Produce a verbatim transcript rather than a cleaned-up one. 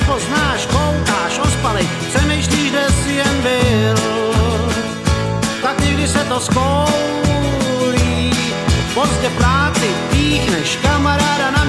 nepoznáš, koukáš, ospalej, přemýšlíš, kde si jen byl. Tak někdy se to skoulí, pozdě v práci píchneš kamaráda na